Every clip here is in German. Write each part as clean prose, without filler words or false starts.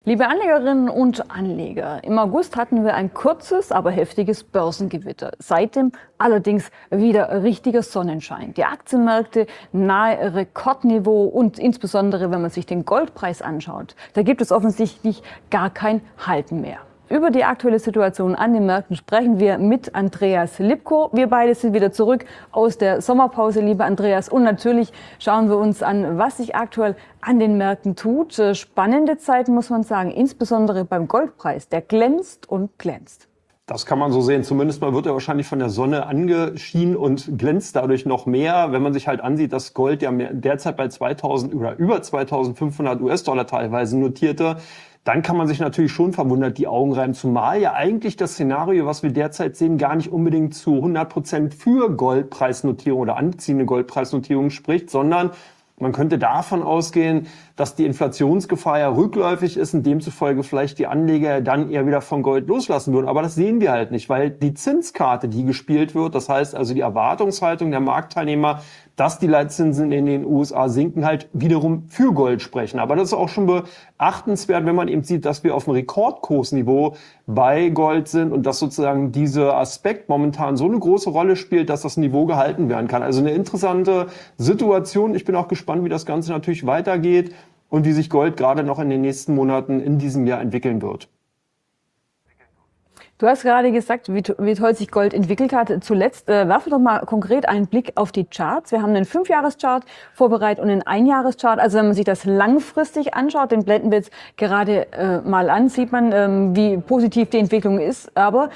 Liebe Anlegerinnen und Anleger, im August hatten wir ein kurzes, aber heftiges Börsengewitter. Seitdem allerdings wieder richtiger Sonnenschein. Die Aktienmärkte nahe Rekordniveau und insbesondere, wenn man sich den Goldpreis anschaut, da gibt es offensichtlich gar kein Halten mehr. Über die aktuelle Situation an den Märkten sprechen wir mit Andreas Lipko. Wir beide sind wieder zurück aus der Sommerpause, lieber Andreas. Und natürlich schauen wir uns an, was sich aktuell an den Märkten tut. Spannende Zeiten, muss man sagen, insbesondere beim Goldpreis. Der glänzt und glänzt. Das kann man so sehen. Zumindest mal wird er wahrscheinlich von der Sonne angeschienen und glänzt dadurch noch mehr. Wenn man sich halt ansieht, dass Gold ja derzeit bei 2000 oder über 2500 US-Dollar teilweise notierte, dann kann man sich natürlich schon verwundert die Augen reiben, zumal ja eigentlich das Szenario, was wir derzeit sehen, gar nicht unbedingt zu 100% für Goldpreisnotierung oder anziehende Goldpreisnotierung spricht, sondern man könnte davon ausgehen, dass die Inflationsgefahr ja rückläufig ist und demzufolge vielleicht die Anleger dann eher wieder von Gold loslassen würden. Aber das sehen wir halt nicht, weil die Zinskarte, die gespielt wird, das heißt also die Erwartungshaltung der Marktteilnehmer, dass die Leitzinsen in den USA sinken, halt wiederum für Gold sprechen. Aber das ist auch schon beachtenswert, wenn man eben sieht, dass wir auf einem Rekordkursniveau bei Gold sind und dass sozusagen dieser Aspekt momentan so eine große Rolle spielt, dass das Niveau gehalten werden kann. Also eine interessante Situation. Ich bin auch gespannt, wie das Ganze natürlich weitergeht und wie sich Gold gerade noch in den nächsten Monaten in diesem Jahr entwickeln wird. Du hast gerade gesagt, wie toll sich Gold entwickelt hat. Zuletzt werfen wir doch mal konkret einen Blick auf die Charts. Wir haben einen 5-Jahres-Chart vorbereitet und einen 1-Jahres-Chart. Also wenn man sich das langfristig anschaut, den blenden wir jetzt gerade mal an, sieht man, wie positiv die Entwicklung ist. Aber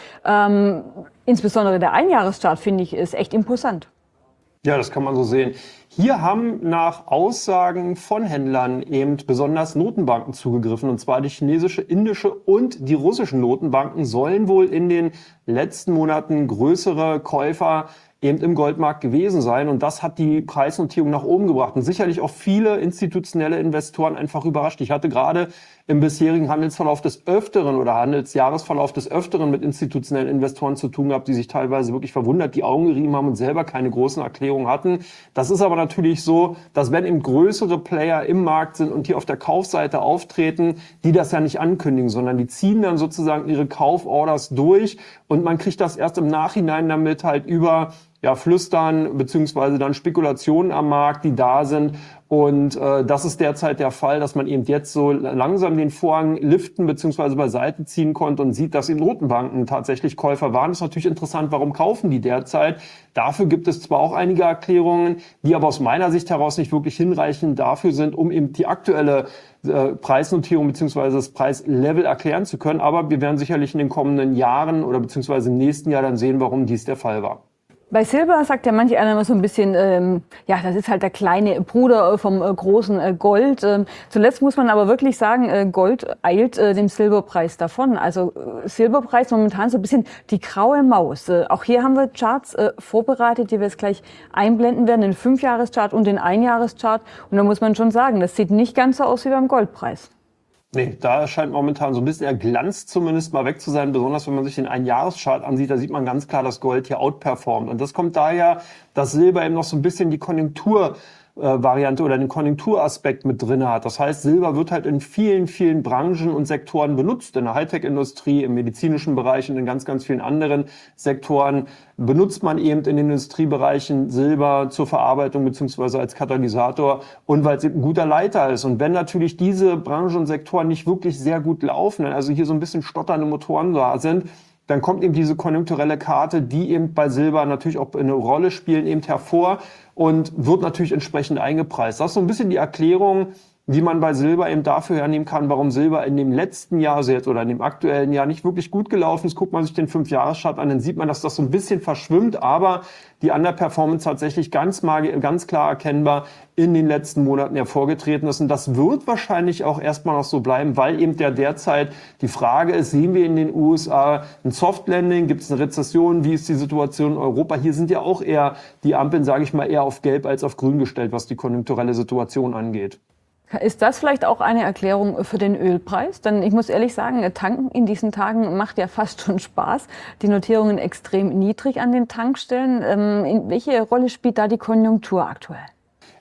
insbesondere der 1-Jahres-Chart, finde ich, ist echt imposant. Ja, das kann man so sehen. Hier haben nach Aussagen von Händlern eben besonders Notenbanken zugegriffen. Und zwar die chinesische, indische und die russischen Notenbanken sollen wohl in den letzten Monaten größere Käufer eben im Goldmarkt gewesen sein. Und das hat die Preisnotierung nach oben gebracht. Und sicherlich auch viele institutionelle Investoren einfach überrascht. Ich hatte gerade im bisherigen Handelsverlauf des Öfteren oder Handelsjahresverlauf des Öfteren mit institutionellen Investoren zu tun gehabt, die sich teilweise wirklich verwundert die Augen gerieben haben und selber keine großen Erklärungen hatten. Das ist aber natürlich so, dass wenn eben größere Player im Markt sind und die auf der Kaufseite auftreten, die das ja nicht ankündigen, sondern die ziehen dann sozusagen ihre Kauforders durch und man kriegt das erst im Nachhinein damit halt über Flüstern beziehungsweise dann Spekulationen am Markt, die da sind. Und das ist derzeit der Fall, dass man eben jetzt so langsam den Vorhang liften beziehungsweise beiseite ziehen konnte und sieht, dass die Notenbanken tatsächlich Käufer waren. Das ist natürlich interessant, warum kaufen die derzeit? Dafür gibt es zwar auch einige Erklärungen, die aber aus meiner Sicht heraus nicht wirklich hinreichend dafür sind, um eben die aktuelle Preisnotierung beziehungsweise das Preislevel erklären zu können. Aber wir werden sicherlich in den kommenden Jahren oder beziehungsweise im nächsten Jahr dann sehen, warum dies der Fall war. Bei Silber sagt ja manch einer immer so ein bisschen, das ist halt der kleine Bruder vom großen Gold. Zuletzt muss man aber wirklich sagen, Gold eilt dem Silberpreis davon. Also Silberpreis momentan so ein bisschen die graue Maus. Auch hier haben wir Charts vorbereitet, die wir jetzt gleich einblenden werden, den 5-Jahres-Chart und den 1-Jahres-Chart. Und da muss man schon sagen, das sieht nicht ganz so aus wie beim Goldpreis. Nee, da scheint momentan so ein bisschen der Glanz zumindest mal weg zu sein, besonders wenn man sich den 1-Jahres-Chart ansieht, da sieht man ganz klar, dass Gold hier outperformt. Und das kommt daher, dass Silber eben noch so ein bisschen die Konjunkturvariante oder den Konjunkturaspekt mit drin hat. Das heißt, Silber wird halt in vielen, vielen Branchen und Sektoren benutzt. In der Hightech-Industrie, im medizinischen Bereich und in ganz, ganz vielen anderen Sektoren benutzt man eben in den Industriebereichen Silber zur Verarbeitung beziehungsweise als Katalysator und weil es eben ein guter Leiter ist. Und wenn natürlich diese Branchen und Sektoren nicht wirklich sehr gut laufen, also hier so ein bisschen stotternde Motoren da sind, dann kommt eben diese konjunkturelle Karte, die eben bei Silber natürlich auch eine Rolle spielen, eben hervor und wird natürlich entsprechend eingepreist. Das ist so ein bisschen die Erklärung, die man bei Silber eben dafür hernehmen kann, warum Silber in dem letzten Jahr oder in dem aktuellen Jahr nicht wirklich gut gelaufen ist. Guckt man sich den 5-Jahres-Chart an, dann sieht man, dass das so ein bisschen verschwimmt, aber die Underperformance tatsächlich ganz klar erkennbar in den letzten Monaten hervorgetreten ist. Und das wird wahrscheinlich auch erstmal noch so bleiben, weil eben derzeit die Frage ist, sehen wir in den USA ein Soft Landing, gibt es eine Rezession, wie ist die Situation in Europa? Hier sind ja auch eher die Ampeln, sage ich mal, eher auf Gelb als auf Grün gestellt, was die konjunkturelle Situation angeht. Ist das vielleicht auch eine Erklärung für den Ölpreis? Denn ich muss ehrlich sagen, tanken in diesen Tagen macht ja fast schon Spaß. Die Notierungen extrem niedrig an den Tankstellen. Welche Rolle spielt da die Konjunktur aktuell?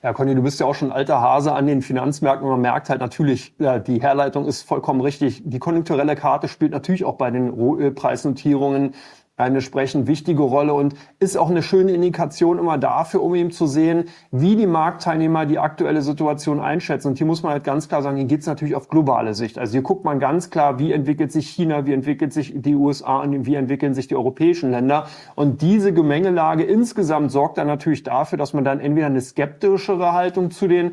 Ja, Conny, du bist ja auch schon ein alter Hase an den Finanzmärkten und man merkt halt natürlich, ja, die Herleitung ist vollkommen richtig. Die konjunkturelle Karte spielt natürlich auch bei den Rohölpreisnotierungen eine entsprechend wichtige Rolle und ist auch eine schöne Indikation immer dafür, um eben zu sehen, wie die Marktteilnehmer die aktuelle Situation einschätzen. Und hier muss man halt ganz klar sagen, hier geht es natürlich auf globale Sicht. Also hier guckt man ganz klar, wie entwickelt sich China, wie entwickelt sich die USA und wie entwickeln sich die europäischen Länder. Und diese Gemengelage insgesamt sorgt dann natürlich dafür, dass man dann entweder eine skeptischere Haltung zu den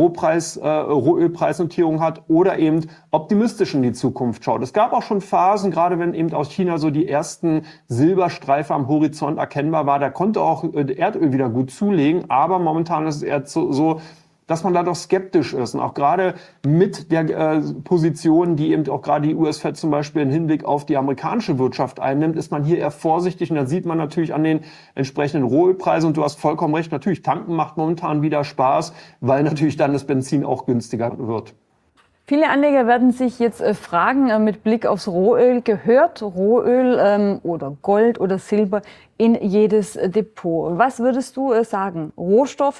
Rohölpreisnotierungen hat oder eben optimistisch in die Zukunft schaut. Es gab auch schon Phasen, gerade wenn eben aus China so die ersten Silberstreife am Horizont erkennbar war, da konnte auch Erdöl wieder gut zulegen, aber momentan ist es eher so, dass man da doch skeptisch ist. Und auch gerade mit der Position, die eben auch gerade die US-Fed zum Beispiel im Hinblick auf die amerikanische Wirtschaft einnimmt, ist man hier eher vorsichtig. Und dann sieht man natürlich an den entsprechenden Rohölpreisen, und du hast vollkommen recht, natürlich tanken macht momentan wieder Spaß, weil natürlich dann das Benzin auch günstiger wird. Viele Anleger werden sich jetzt fragen, mit Blick aufs Rohöl, gehört Rohöl oder Gold oder Silber in jedes Depot? Was würdest du sagen? Rohstoffe,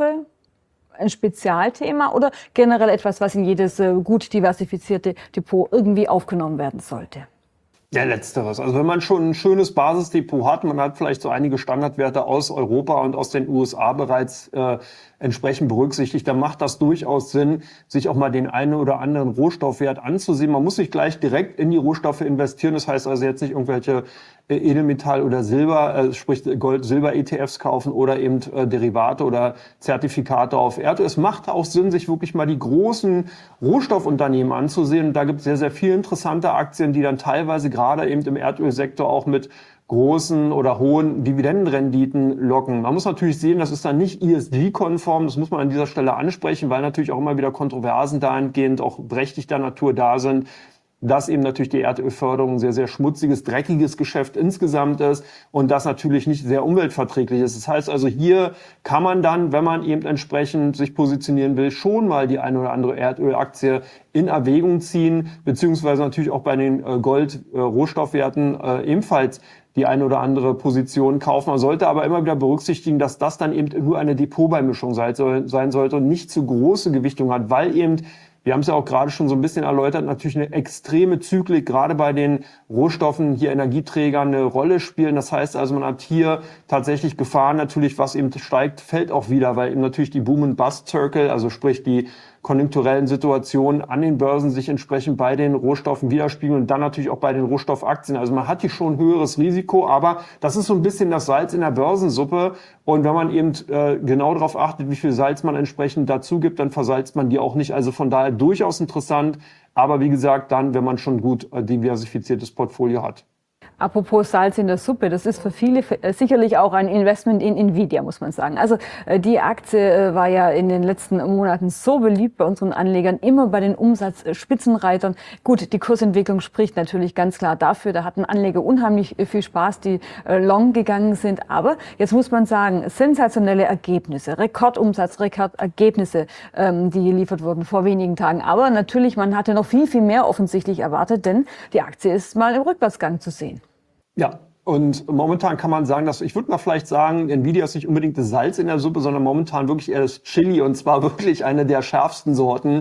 ein Spezialthema oder generell etwas, was in jedes gut diversifizierte Depot irgendwie aufgenommen werden sollte? Ja, letzteres. Also wenn man schon ein schönes Basisdepot hat, man hat vielleicht so einige Standardwerte aus Europa und aus den USA bereits entsprechend berücksichtigt, dann macht das durchaus Sinn, sich auch mal den einen oder anderen Rohstoffwert anzusehen. Man muss nicht gleich direkt in die Rohstoffe investieren. Das heißt also jetzt nicht irgendwelche Edelmetall- oder Silber, sprich Gold-Silber-ETFs kaufen oder eben Derivate oder Zertifikate auf Erdöl. Es macht auch Sinn, sich wirklich mal die großen Rohstoffunternehmen anzusehen. Und da gibt es sehr, sehr viele interessante Aktien, die dann teilweise gerade eben im Erdölsektor auch mit großen oder hohen Dividendenrenditen locken. Man muss natürlich sehen, das ist dann nicht ESG-konform, das muss man an dieser Stelle ansprechen, weil natürlich auch immer wieder Kontroversen dahingehend auch berechtigter Natur da sind, dass eben natürlich die Erdölförderung ein sehr, sehr schmutziges, dreckiges Geschäft insgesamt ist und das natürlich nicht sehr umweltverträglich ist. Das heißt also, hier kann man dann, wenn man eben entsprechend sich positionieren will, schon mal die eine oder andere Erdölaktie in Erwägung ziehen, beziehungsweise natürlich auch bei den Gold-Rohstoffwerten ebenfalls die eine oder andere Position kaufen. Man sollte aber immer wieder berücksichtigen, dass das dann eben nur eine Depotbeimischung sein sollte und nicht zu große Gewichtung hat, weil eben, wir haben es ja auch gerade schon so ein bisschen erläutert, natürlich eine extreme Zyklik gerade bei den Rohstoffen, hier Energieträgern eine Rolle spielen. Das heißt also, man hat hier tatsächlich Gefahren natürlich, was eben steigt, fällt auch wieder, weil eben natürlich die Boom-and-Bust-Circle, also sprich die konjunkturellen Situationen an den Börsen sich entsprechend bei den Rohstoffen widerspiegeln und dann natürlich auch bei den Rohstoffaktien. Also man hat hier schon ein höheres Risiko, aber das ist so ein bisschen das Salz in der Börsensuppe. Und wenn man eben genau darauf achtet, wie viel Salz man entsprechend dazu gibt, dann versalzt man die auch nicht. Also von daher durchaus interessant. Aber wie gesagt, dann, wenn man schon gut diversifiziertes Portfolio hat. Apropos Salz in der Suppe, das ist für viele sicherlich auch ein Investment in Nvidia, muss man sagen. Also die Aktie war ja in den letzten Monaten so beliebt bei unseren Anlegern, immer bei den Umsatzspitzenreitern. Gut, die Kursentwicklung spricht natürlich ganz klar dafür. Da hatten Anleger unheimlich viel Spaß, die long gegangen sind. Aber jetzt muss man sagen, sensationelle Ergebnisse, Rekordumsatz, Rekordergebnisse, die geliefert wurden vor wenigen Tagen. Aber natürlich, man hatte noch viel, viel mehr offensichtlich erwartet, denn die Aktie ist mal im Rückwärtsgang zu sehen. Ja, und momentan kann man sagen, dass ich würde mal vielleicht sagen, Nvidia ist nicht unbedingt das Salz in der Suppe, sondern momentan wirklich eher das Chili und zwar wirklich eine der schärfsten Sorten.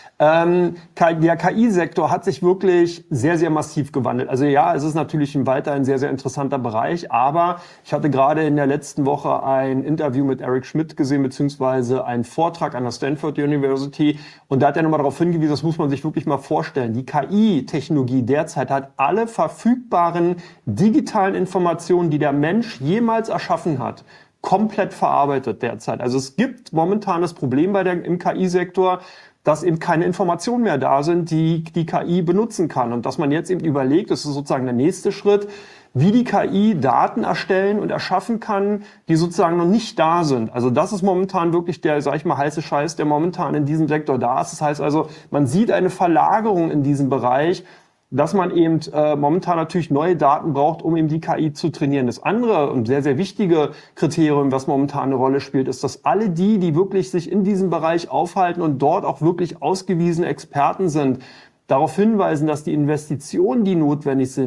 Der KI-Sektor hat sich wirklich sehr, sehr massiv gewandelt. Also ja, es ist natürlich weiter ein sehr, sehr interessanter Bereich, aber ich hatte gerade in der letzten Woche ein Interview mit Eric Schmidt gesehen, beziehungsweise einen Vortrag an der Stanford University und da hat er nochmal darauf hingewiesen, das muss man sich wirklich mal vorstellen. Die KI-Technologie derzeit hat alle verfügbaren digitalen Informationen, die der Mensch jemals erschaffen hat, komplett verarbeitet derzeit. Also es gibt momentan das Problem im KI-Sektor, dass eben keine Informationen mehr da sind, die die KI benutzen kann. Und dass man jetzt eben überlegt, das ist sozusagen der nächste Schritt, wie die KI Daten erstellen und erschaffen kann, die sozusagen noch nicht da sind. Also das ist momentan wirklich der, sag ich mal, heiße Scheiß, der momentan in diesem Sektor da ist. Das heißt also, man sieht eine Verlagerung in diesem Bereich, dass man eben momentan natürlich neue Daten braucht, um eben die KI zu trainieren. Das andere und sehr, sehr wichtige Kriterium, was momentan eine Rolle spielt, ist, dass alle die wirklich sich in diesem Bereich aufhalten und dort auch wirklich ausgewiesene Experten sind, darauf hinweisen, dass die Investitionen, die notwendig sind,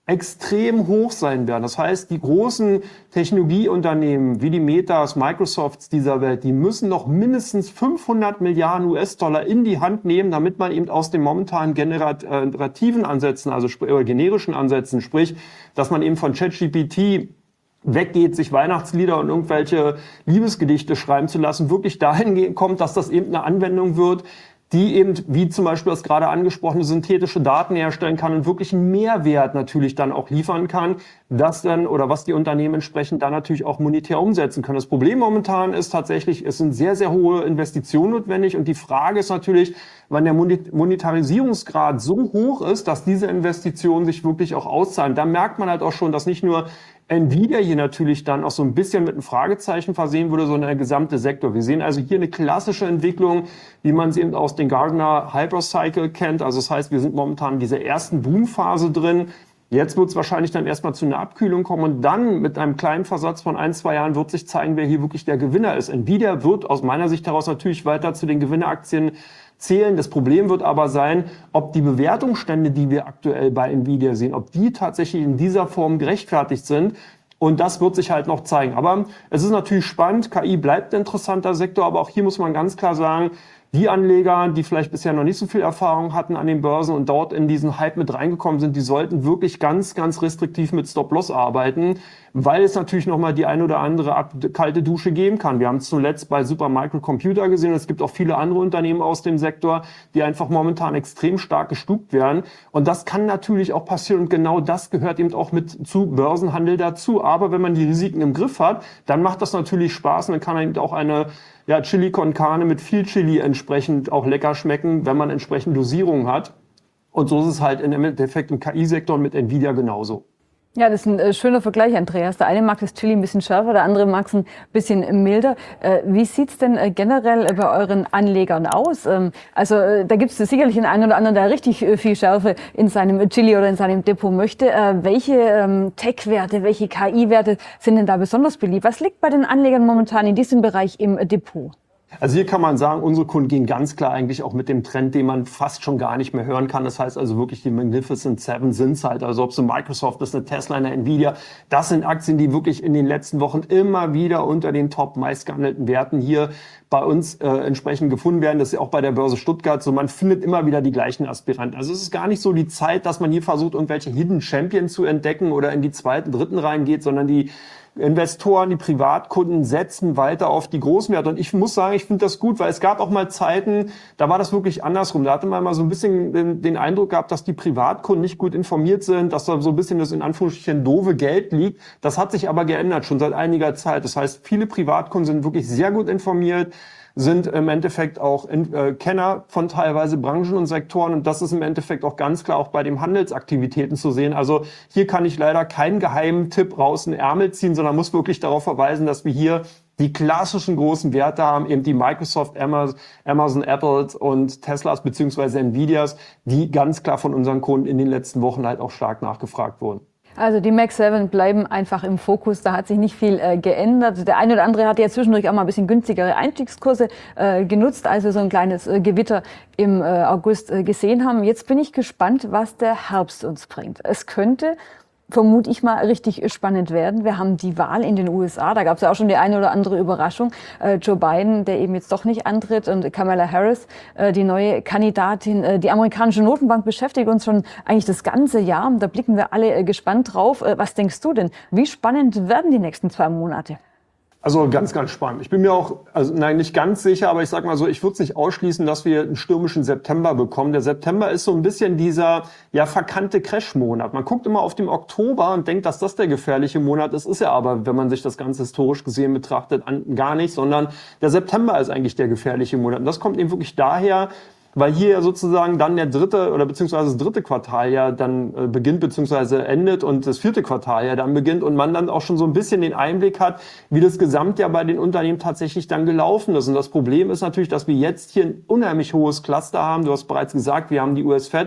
extrem hoch sein werden. Das heißt, die großen Technologieunternehmen wie die Metas, Microsofts dieser Welt, die müssen noch mindestens 500 Milliarden US-Dollar in die Hand nehmen, damit man eben aus den momentanen generativen Ansätzen, also generischen Ansätzen, sprich, dass man eben von ChatGPT weggeht, sich Weihnachtslieder und irgendwelche Liebesgedichte schreiben zu lassen, wirklich dahin kommt, dass das eben eine Anwendung wird, die eben, wie zum Beispiel das gerade angesprochene, synthetische Daten herstellen kann und wirklich einen Mehrwert natürlich dann auch liefern kann, das dann oder was die Unternehmen entsprechend dann natürlich auch monetär umsetzen können. Das Problem momentan ist tatsächlich, es sind sehr, sehr hohe Investitionen notwendig und die Frage ist natürlich, wann der Monetarisierungsgrad so hoch ist, dass diese Investitionen sich wirklich auch auszahlen. Da merkt man halt auch schon, dass nicht nur Nvidia hier natürlich dann auch so ein bisschen mit einem Fragezeichen versehen wurde, sondern der gesamte Sektor. Wir sehen also hier eine klassische Entwicklung, wie man sie eben aus den Gartner Hypercycle kennt. Also das heißt, wir sind momentan in dieser ersten Boomphase drin. Jetzt wird es wahrscheinlich dann erstmal zu einer Abkühlung kommen und dann mit einem kleinen Versatz von 1-2 Jahren wird sich zeigen, wer hier wirklich der Gewinner ist. Nvidia wird aus meiner Sicht heraus natürlich weiter zu den Gewinneraktien zählen. Das Problem wird aber sein, ob die Bewertungsstände, die wir aktuell bei Nvidia sehen, ob die tatsächlich in dieser Form gerechtfertigt sind. Und das wird sich halt noch zeigen. Aber es ist natürlich spannend. KI bleibt ein interessanter Sektor. Aber auch hier muss man ganz klar sagen, die Anleger, die vielleicht bisher noch nicht so viel Erfahrung hatten an den Börsen und dort in diesen Hype mit reingekommen sind, die sollten wirklich ganz, ganz restriktiv mit Stop-Loss arbeiten, weil es natürlich nochmal die ein oder andere kalte Dusche geben kann. Wir haben es zuletzt bei Supermicro Computer gesehen. Es gibt auch viele andere Unternehmen aus dem Sektor, die einfach momentan extrem stark gestupt werden. Und das kann natürlich auch passieren. Und genau das gehört eben auch mit zu Börsenhandel dazu. Aber wenn man die Risiken im Griff hat, dann macht das natürlich Spaß und dann kann eben auch eine Chili con Carne mit viel Chili entsprechend auch lecker schmecken, wenn man entsprechend Dosierungen hat. Und so ist es halt im Endeffekt im KI-Sektor und mit Nvidia genauso. Ja, das ist ein schöner Vergleich, Andreas. Der eine mag das Chili ein bisschen schärfer, der andere mag es ein bisschen milder. Wie sieht's denn generell bei euren Anlegern aus? Also da gibt es sicherlich den einen oder anderen, der richtig viel Schärfe in seinem Chili oder in seinem Depot möchte. Welche Tech-Werte, welche KI-Werte sind denn da besonders beliebt? Was liegt bei den Anlegern momentan in diesem Bereich im Depot? Also hier kann man sagen, unsere Kunden gehen ganz klar eigentlich auch mit dem Trend, den man fast schon gar nicht mehr hören kann. Das heißt also wirklich die Magnificent Seven sind's halt. Also ob es eine Microsoft ist, eine Tesla, eine Nvidia. Das sind Aktien, die wirklich in den letzten Wochen immer wieder unter den top meistgehandelten Werten hier bei uns entsprechend gefunden werden. Das ist ja auch bei der Börse Stuttgart so. Man findet immer wieder die gleichen Aspiranten. Also es ist gar nicht so die Zeit, dass man hier versucht, irgendwelche Hidden Champions zu entdecken oder in die zweiten, dritten Reihen geht, sondern die Investoren, die Privatkunden setzen weiter auf die großen Werte. Und ich muss sagen, ich finde das gut, weil es gab auch mal Zeiten, da war das wirklich andersrum. Da hatte man mal so ein bisschen den Eindruck gehabt, dass die Privatkunden nicht gut informiert sind, dass da so ein bisschen das in Anführungsstrichen doofe Geld liegt. Das hat sich aber geändert, schon seit einiger Zeit. Das heißt, viele Privatkunden sind wirklich sehr gut informiert, sind im Endeffekt auch Kenner von teilweise Branchen und Sektoren und das ist im Endeffekt auch ganz klar auch bei den Handelsaktivitäten zu sehen. Also hier kann ich leider keinen geheimen Tipp raus in den Ärmel ziehen, sondern muss wirklich darauf verweisen, dass wir hier die klassischen großen Werte haben, eben die Microsoft, Amazon, Apple und Teslas beziehungsweise Nvidias, die ganz klar von unseren Kunden in den letzten Wochen halt auch stark nachgefragt wurden. Also die Mag 7 bleiben einfach im Fokus, da hat sich nicht viel geändert. Der eine oder andere hat ja zwischendurch auch mal ein bisschen günstigere Einstiegskurse genutzt, als wir so ein kleines Gewitter im August gesehen haben. Jetzt bin ich gespannt, was der Herbst uns bringt. Es könnte, vermute ich mal, richtig spannend werden. Wir haben die Wahl in den USA, da gab es ja auch schon die eine oder andere Überraschung. Joe Biden, der eben jetzt doch nicht antritt, und Kamala Harris, die neue Kandidatin. Die amerikanische Notenbank beschäftigt uns schon eigentlich das ganze Jahr. Da blicken wir alle gespannt drauf. Was denkst du denn? Wie spannend werden die nächsten 2 Monate? Also ganz, ganz spannend. Ich bin mir auch, also nein, nicht ganz sicher, aber ich sag mal so, ich würde es nicht ausschließen, dass wir einen stürmischen September bekommen. Der September ist so ein bisschen dieser verkannte Crash-Monat. Man guckt immer auf den Oktober und denkt, dass das der gefährliche Monat ist. Ist er aber, wenn man sich das Ganze historisch gesehen betrachtet, gar nicht, sondern der September ist eigentlich der gefährliche Monat. Und das kommt eben wirklich daher, weil hier ja sozusagen dann der dritte oder beziehungsweise das dritte Quartal ja dann beginnt beziehungsweise endet und das vierte Quartal ja dann beginnt und man dann auch schon so ein bisschen den Einblick hat, wie das Gesamtjahr bei den Unternehmen tatsächlich dann gelaufen ist. Und das Problem ist natürlich, dass wir jetzt hier ein unheimlich hohes Cluster haben. Du hast bereits gesagt, wir haben die US Fed,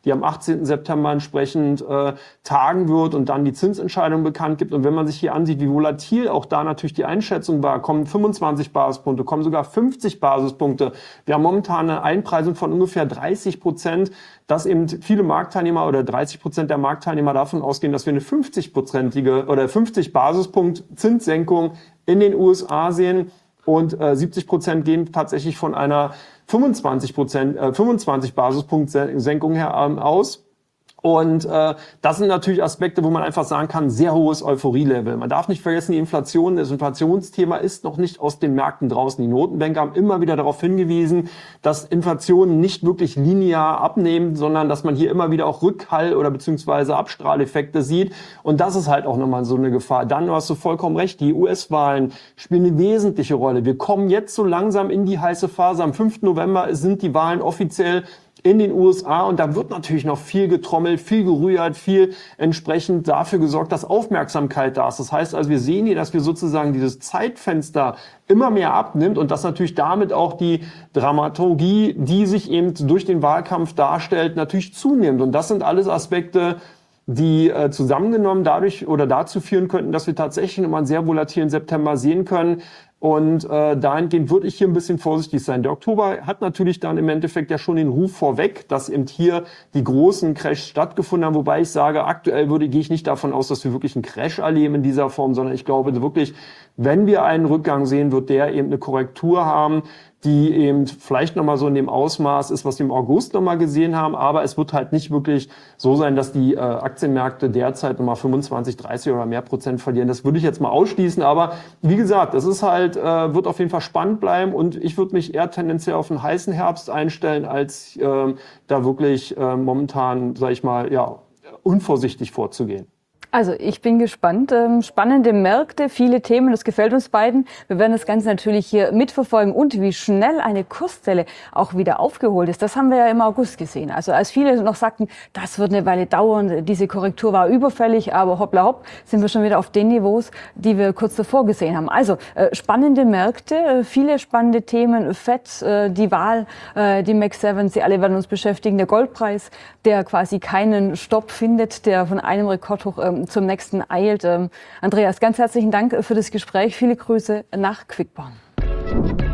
die am 18. September entsprechend tagen wird und dann die Zinsentscheidung bekannt gibt. Und wenn man sich hier ansieht, wie volatil auch da natürlich die Einschätzung war, kommen 25 Basispunkte, kommen sogar 50 Basispunkte. Wir haben momentan eine Einpreisung von ungefähr 30%, dass eben viele Marktteilnehmer oder 30% der Marktteilnehmer davon ausgehen, dass wir eine 50-prozentige oder 50 Basispunkt Zinssenkung in den USA sehen. Und 70% gehen tatsächlich von einer 25 Basispunkt Senkung her aus. Und das sind natürlich Aspekte, wo man einfach sagen kann, sehr hohes Euphorie-Level. Man darf nicht vergessen, die Inflation, das Inflationsthema ist noch nicht aus den Märkten draußen. Die Notenbanker haben immer wieder darauf hingewiesen, dass Inflation nicht wirklich linear abnimmt, sondern dass man hier immer wieder auch Rückhall oder beziehungsweise Abstrahleffekte sieht. Und das ist halt auch nochmal so eine Gefahr. Dann hast du vollkommen recht, die US-Wahlen spielen eine wesentliche Rolle. Wir kommen jetzt so langsam in die heiße Phase. Am 5. November sind die Wahlen offiziell in den USA und da wird natürlich noch viel getrommelt, viel gerührt, viel entsprechend dafür gesorgt, dass Aufmerksamkeit da ist. Das heißt also, wir sehen hier, dass wir sozusagen dieses Zeitfenster immer mehr abnimmt und dass natürlich damit auch die Dramaturgie, die sich eben durch den Wahlkampf darstellt, natürlich zunimmt. Und das sind alles Aspekte, die zusammengenommen dadurch oder dazu führen könnten, dass wir tatsächlich nochmal einen sehr volatilen September sehen können. Und dahingehend würde ich hier ein bisschen vorsichtig sein. Der Oktober hat natürlich dann im Endeffekt ja schon den Ruf vorweg, dass eben hier die großen Crashs stattgefunden haben. Wobei ich sage, aktuell gehe ich nicht davon aus, dass wir wirklich einen Crash erleben in dieser Form, sondern ich glaube wirklich, wenn wir einen Rückgang sehen, wird der eben eine Korrektur haben, die eben vielleicht nochmal so in dem Ausmaß ist, was wir im August nochmal gesehen haben. Aber es wird halt nicht wirklich so sein, dass die Aktienmärkte derzeit nochmal 25, 30 oder mehr Prozent verlieren. Das würde ich jetzt mal ausschließen. Aber wie gesagt, das ist halt, wird auf jeden Fall spannend bleiben. Und ich würde mich eher tendenziell auf einen heißen Herbst einstellen, als da wirklich momentan, sage ich mal, ja, unvorsichtig vorzugehen. Also ich bin gespannt. Spannende Märkte, viele Themen, das gefällt uns beiden. Wir werden das Ganze natürlich hier mitverfolgen und wie schnell eine Kursdelle auch wieder aufgeholt ist. Das haben wir ja im August gesehen. Also als viele noch sagten, das wird eine Weile dauern, diese Korrektur war überfällig, aber hoppla hopp, sind wir schon wieder auf den Niveaus, die wir kurz davor gesehen haben. Also spannende Märkte, viele spannende Themen, FED, die Wahl, die Mag 7, sie alle werden uns beschäftigen. Der Goldpreis, der quasi keinen Stopp findet, der von einem Rekordhoch zum nächsten eilt. Andreas, ganz herzlichen Dank für das Gespräch. Viele Grüße nach Quickborn.